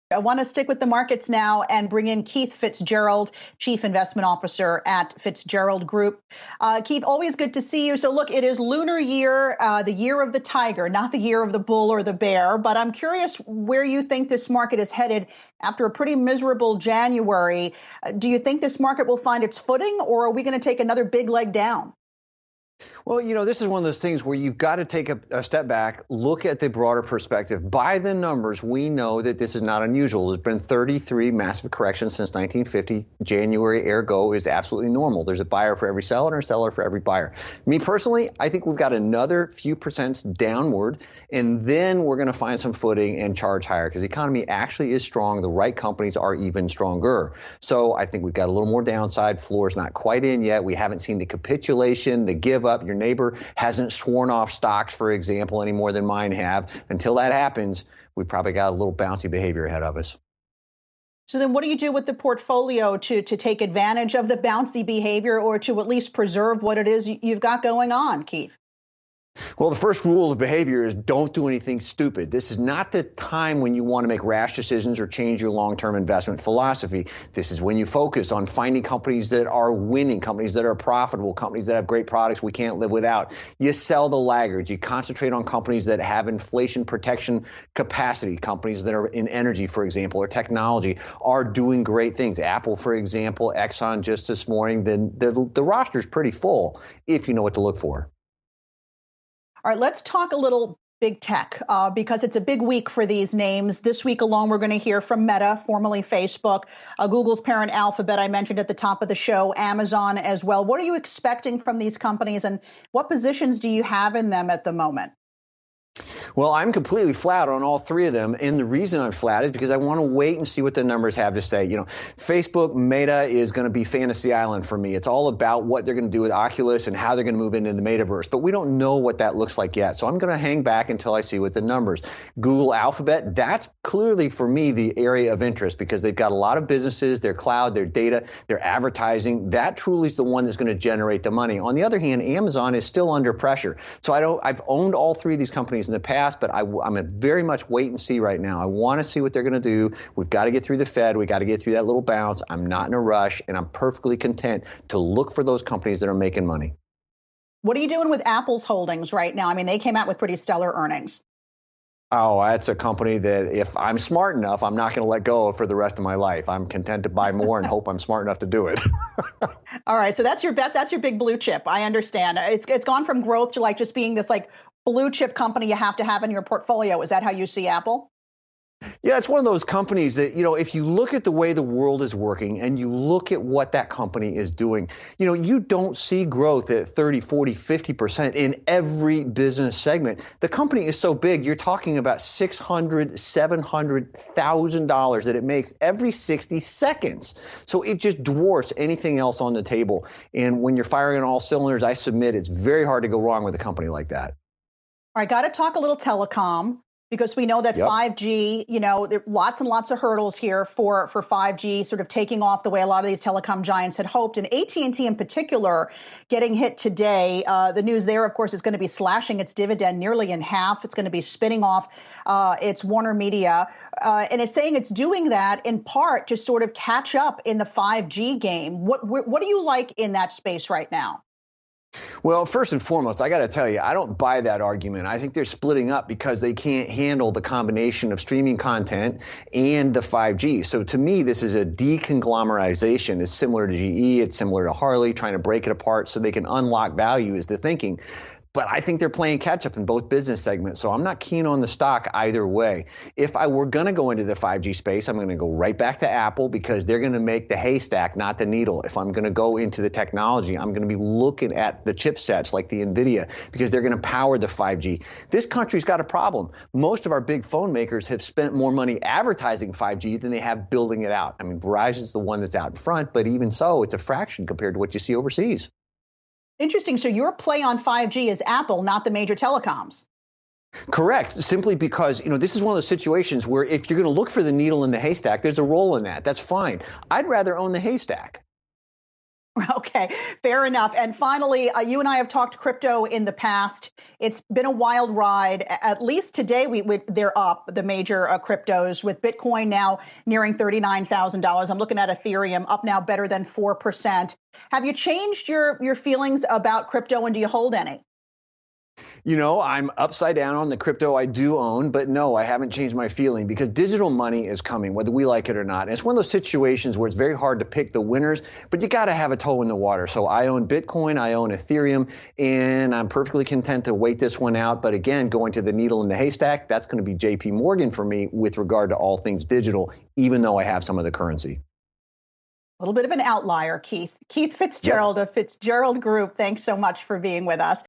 I want to stick with the markets now and bring in Keith Fitzgerald, Chief Investment Officer at Fitzgerald Group. Keith, always good to see you. So look, it is Lunar Year, the year of the tiger, not the year of the bull or the bear. But I'm curious where you think this market is headed after a pretty miserable January. Do you think this market will find its footing, or are we going to take another big leg down? Well, this is one of those things where you've got to take a step back, look at the broader perspective. By the numbers, we know that this is not unusual. There's been 33 massive corrections since 1950. January, ergo, is absolutely normal. There's a buyer for every seller and a seller for every buyer. Me personally, I think we've got another few percents downward, and then we're going to find some footing and charge higher because the economy actually is strong. The right companies are even stronger. So I think we've got a little more downside. Floor's not quite in yet. We haven't seen the capitulation, the give up. Your neighbor hasn't sworn off stocks, for example, any more than mine have. Until that happens, we probably got a little bouncy behavior ahead of us. So then what do you do with the portfolio to take advantage of the bouncy behavior or to at least preserve what it is you've got going on, Keith? Well, the first rule of behavior is don't do anything stupid. This is not the time when you want to make rash decisions or change your long-term investment philosophy. This is when you focus on finding companies that are winning, companies that are profitable, companies that have great products we can't live without. You sell the laggards. You concentrate on companies that have inflation protection capacity. Companies that are in energy, for example, or technology are doing great things. Apple, for example, Exxon just this morning. The roster is pretty full if you know what to look for. All right, let's talk a little big tech because it's a big week for these names. This week alone, we're going to hear from Meta, formerly Facebook, Google's parent Alphabet, I mentioned at the top of the show, Amazon as well. What are you expecting from these companies and what positions do you have in them at the moment? Well, I'm completely flat on all three of them. And the reason I'm flat is because I want to wait and see what the numbers have to say. Facebook, Meta is going to be Fantasy Island for me. It's all about what they're going to do with Oculus and how they're going to move into the metaverse. But we don't know what that looks like yet. So I'm going to hang back until I see what the numbers. Google, Alphabet, that's clearly for me the area of interest because they've got a lot of businesses, their cloud, their data, their advertising. That truly is the one that's going to generate the money. On the other hand, Amazon is still under pressure. So I've owned all three of these companies in the past, but I'm a very much wait and see right now. I want to see what they're going to do. We've got to get through the Fed. We got to get through that little bounce. I'm not in a rush, and I'm perfectly content to look for those companies that are making money. What are you doing with Apple's holdings right now? I mean, they came out with pretty stellar earnings. Oh, that's a company that if I'm smart enough, I'm not going to let go of for the rest of my life. I'm content to buy more and hope I'm smart enough to do it. All right. So that's your bet. That's your big blue chip. I understand. It's gone from growth to just being this blue chip company you have to have in your portfolio. Is that how you see Apple? Yeah, it's one of those companies that, if you look at the way the world is working and you look at what that company is doing, you don't see growth at 30, 40, 50% in every business segment. The company is so big, you're talking about $600,000, $700,000 that it makes every 60 seconds. So it just dwarfs anything else on the table. And when you're firing on all cylinders, I submit it's very hard to go wrong with a company like that. All right, got to talk a little telecom. Because we know that 5G, there are lots and lots of hurdles here for 5G sort of taking off the way a lot of these telecom giants had hoped. And AT&T in particular getting hit today. The news there, of course, is going to be slashing its dividend nearly in half. It's going to be spinning off its Warner Media. And it's saying it's doing that in part to sort of catch up in the 5G game. What do you like in that space right now? Well, first and foremost, I got to tell you, I don't buy that argument. I think they're splitting up because they can't handle the combination of streaming content and the 5G. So to me, this is a deconglomerization. It's similar to GE. It's similar to Harley, trying to break it apart so they can unlock value is the thinking. But I think they're playing catch up in both business segments. So I'm not keen on the stock either way. If I were going to go into the 5G space, I'm going to go right back to Apple because they're going to make the haystack, not the needle. If I'm going to go into the technology, I'm going to be looking at the chipsets like the NVIDIA because they're going to power the 5G. This country's got a problem. Most of our big phone makers have spent more money advertising 5G than they have building it out. I mean, Verizon's the one that's out in front, but even so, it's a fraction compared to what you see overseas. Interesting. So your play on 5G is Apple, not the major telecoms. Correct. Simply because, this is one of those situations where if you're going to look for the needle in the haystack, there's a role in that. That's fine. I'd rather own the haystack. Okay, fair enough. And finally, you and I have talked crypto in the past. It's been a wild ride. At least today, they're up, the major cryptos, with Bitcoin now nearing $39,000. I'm looking at Ethereum up now better than 4%. Have you changed your feelings about crypto, and do you hold any? You know, I'm upside down on the crypto I do own, but no, I haven't changed my feeling because digital money is coming, whether we like it or not. And it's one of those situations where it's very hard to pick the winners, but you got to have a toe in the water. So I own Bitcoin, I own Ethereum, and I'm perfectly content to wait this one out. But again, going to the needle in the haystack, that's going to be JP Morgan for me with regard to all things digital, even though I have some of the currency. A little bit of an outlier, Keith. Keith Fitzgerald of Fitzgerald Group, thanks so much for being with us.